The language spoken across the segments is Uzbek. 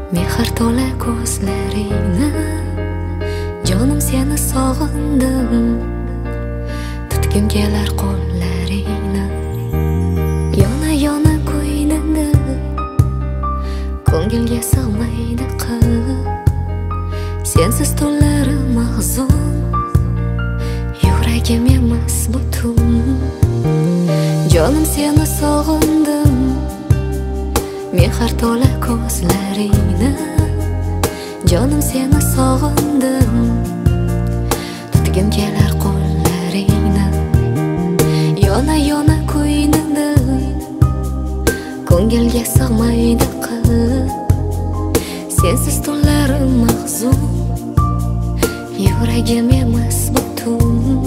Mehr to'la ko'zlaringni, jonim seni sog'indim. Tutgim kelar qo'llaringni, yona ko'yningda, ko'ngilga sig'maydi qalb. Sensiz tunlarim mahzun, yuragim emas butun. Jonim seni sog'indim, mehr to'la ko'zlaringni, jonim seni sog'indim. Tutgim kelar qo'llaringni, yona ko'yningda, ko'ngilga sig'maydi qalb. Sensiz tunlarim mahzun, yuragim emas butun.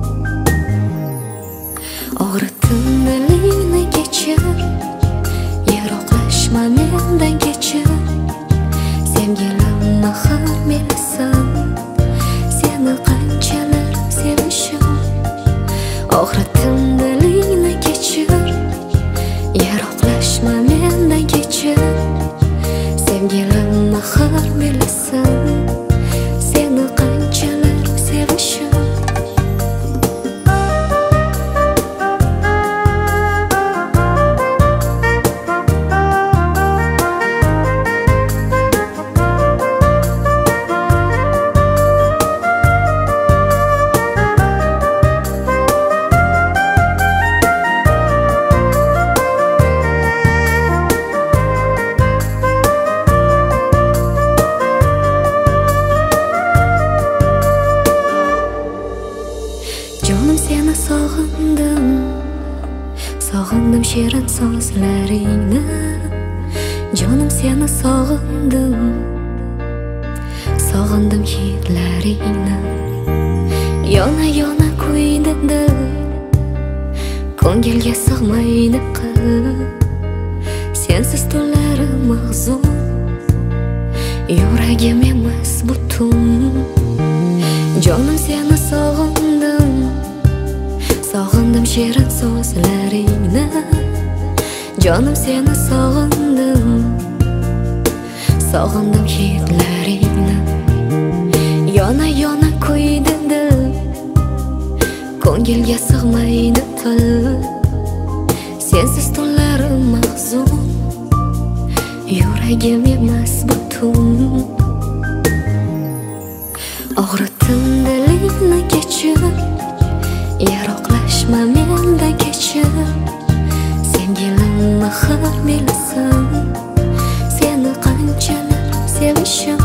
Og'ritdim dilingni kechir, yiroqlashma mendan kechir. Sevgilim mahal melisan, seni qanchalar sevishim. Og'ritdim dilingni kechir, yiroqlashma mendan kechir. Sevgilim mahal melisan, seni qanchalar sevishim. Jonim seni sog'indim, sog'indim shirin so'zlaringni. Jonim seni sog'indim, sog'indim hidlaringni. Yona ko'yningda, ko'ngilga sig'maydi qalb. Sensiz tunlarim mahzun, yuragim emas butun. Jonim seni sog'indim, sog'indim shirin so'zlaringni. Jonim seni sog'indim, sog'indim hidlaringni. Yona ko'yningda, ko'ngilga sig'maydi qalb. Sensiz tunlarim mahzun, yuragim emas butun. Og'ritdim dilingni kechir, yiroqlashma mendan kechir. Sevgilim mahal melisan, seni qanchalar sevishim.